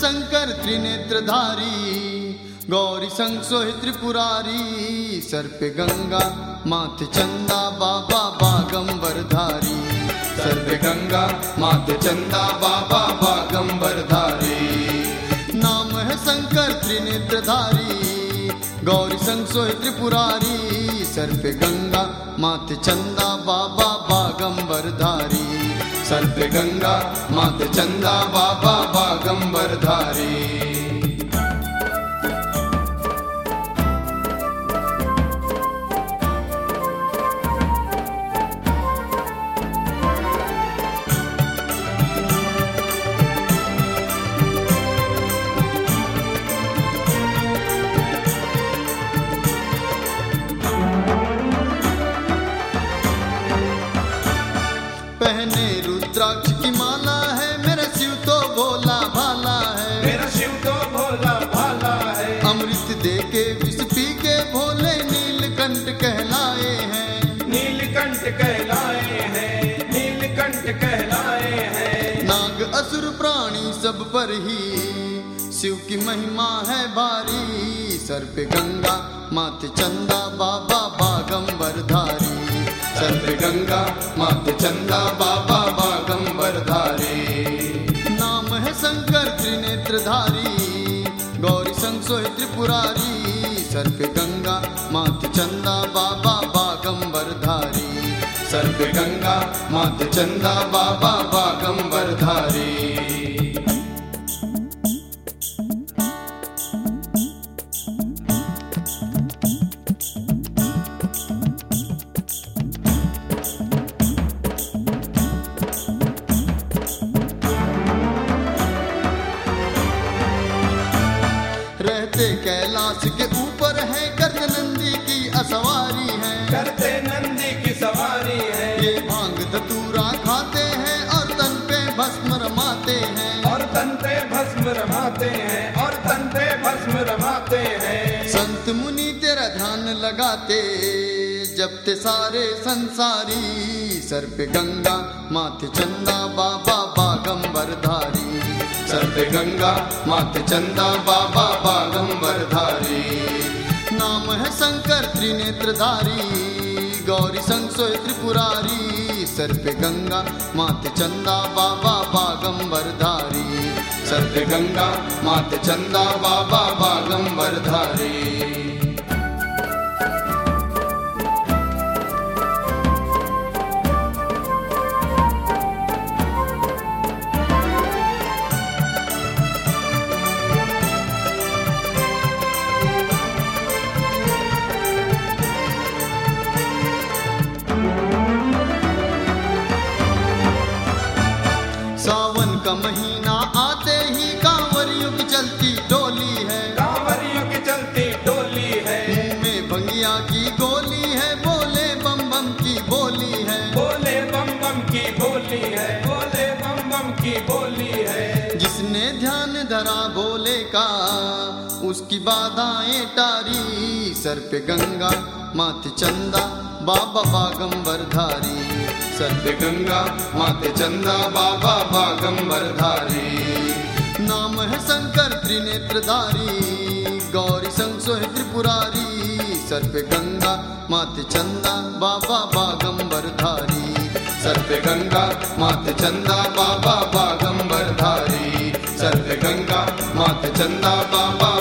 शंकर त्रिनेत्रधारी, गौरी संग सोहे त्रिपुरारी। सर पे गंगा माथे चंदा बाबा बागंबरधारी, सर पे गंगा माथे चंदा बाबा बागंबरधारी। नाम है शंकर त्रिनेत्रधारी, गौरी संग सोहे त्रिपुरारी। सर पे गंगा माथे चंदा बाबा बागंबरधारी, सर पे गंगा माथे चंदा बाबा बागंबरधारी। पहने रुद्राक्ष की माला है, मेरा शिव तो भोला भाला है। मेरा शिव तो भोला भाला है। अमृत दे के विष पी के भोले नीलकंठ कहलाए हैं, नीलकंठ कहलाए हैं, नीलकंठ कहलाए हैं। नाग असुर प्राणी सब पर ही शिव की महिमा है भारी। सर पे गंगा माथे चंदा बाबा बागंबरधारी, सर पे गंगा माथे चंदा बाबा बागंबरधारी। नाम है शंकर त्रिनेत्रधारी, गौरी संग सोहे त्रिपुरारी। सर पे गंगा माथे चंदा बाबा बागंबरधारी, सर पे गंगा माथे चंदा बाबा बागंबरधारी। रहते कैलाश के ऊपर है, करते नंदी की असवारी है। करते नंदी की सवारी है। ये भांग धतूरा खाते हैं और तन पे भस्म रमाते हैं, और तन पे भस्म रमाते हैं, और तन पे भस्म रमाते हैं। संत मुनि तेरा ध्यान लगाते जपते सारे संसारी। सर पे गंगा माथे चंदा बाबा बागंबरधारी, सर पे गंगा माथे चंदा बाबा बागंबरधारी। नाम है शंकर त्रिनेत्रधारी, गौरी संग सोहे त्रिपुरारी। सर पे गंगा माथे चंदा बाबा बागंबरधारी, सर पे गंगा माथे चंदा बाबा बागंबरधारी। सावन का महीना आते ही कांवरियों की चलती टोली है, कांवरियों की चलती टोली है। मुंह में भंगिया की गोली है, बोले बम बम की बोली है। बोले बम बम की बोली है, बोले बम बम की बोली है। जिसने ध्यान धरा भोले का उसकी बाधाएं टारी। सर पे गंगा माथे चंदा बाबा बागंबरधारी, सर पे गंगा माथे चंदा बाबा बागंबरधारी। नाम है शंकर त्रिनेत्रधारी, गौरी संग सोहे त्रिपुरारी। सर पे गंगा माथे चंदा बाबा बागंबरधारी, सर पे गंगा माथे चंदा बाबा बागंबरधारी। सर पे गंगा माथे चंदा बाबा